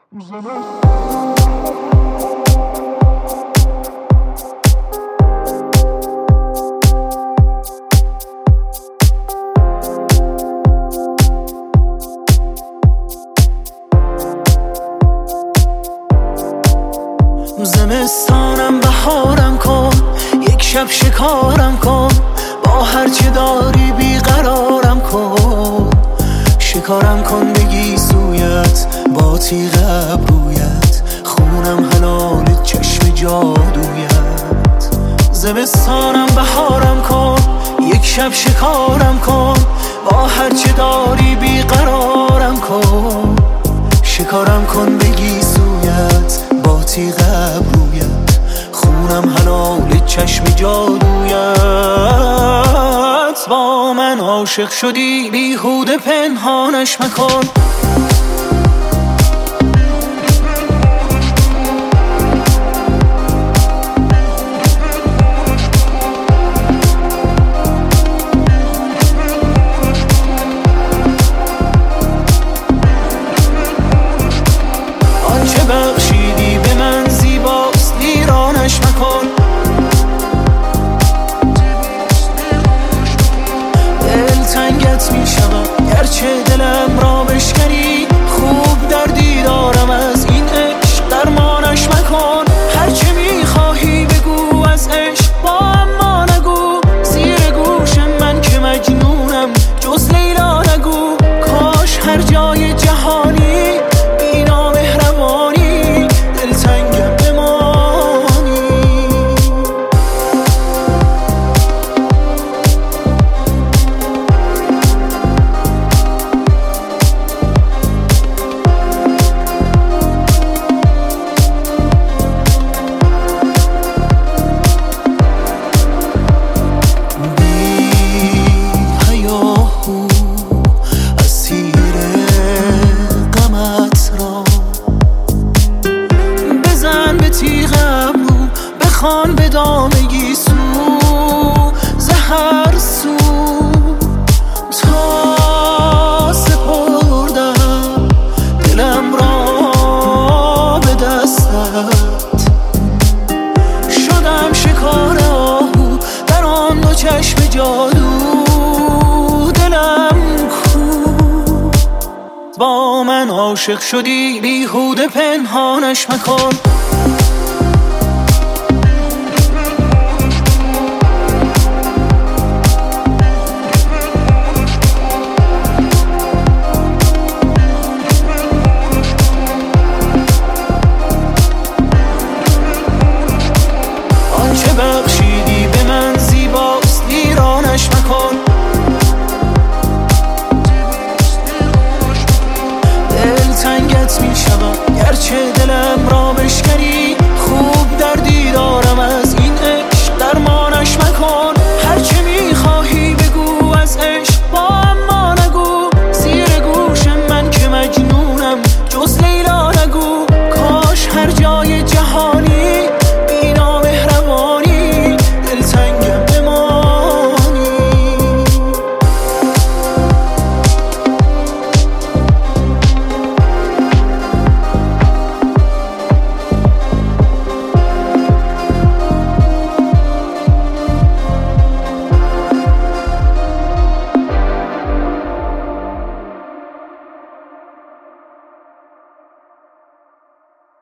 زمستانم بهارم کن، یک شب شکارم کن، با هرچه داری بیقرارم کن. شکارم کن بگی سویت با تیغ ابرویت، خونم حلال چشم جادویت. زمستانم بهارم کن، یک شب شکارم کن، با هرچه داری بیقرارم کن. شکارم کن بگی سویت با تیغ ابرویت، خونم حلال چشم جادویت. با من عاشق شدی بیهوده پنهانش مکن. آنچه بخشیدی به من زیباست ویرانش مکن. دلتنگت می شود گرچه دلم را بشکنی، خوب در دیدارم از این عشق درمانش مکن. هرچه می خواهی بگو از عشق با اما نگو، زیر گوش من که مجنونم جز لیلا نگو. کاش هر جای جهانی بینا مهربانی، دلتنگم بمانی. بی هیاهو اسیر غمت را، بزن به تیغ ابرو، بخوان به دامگی سو زهر سو. تا سپردم دلم را به دستت، شدم شکار آهو در آن دو چشم جادو. دلم کو با من عاشق شدی بیهوده پنهانش مکن.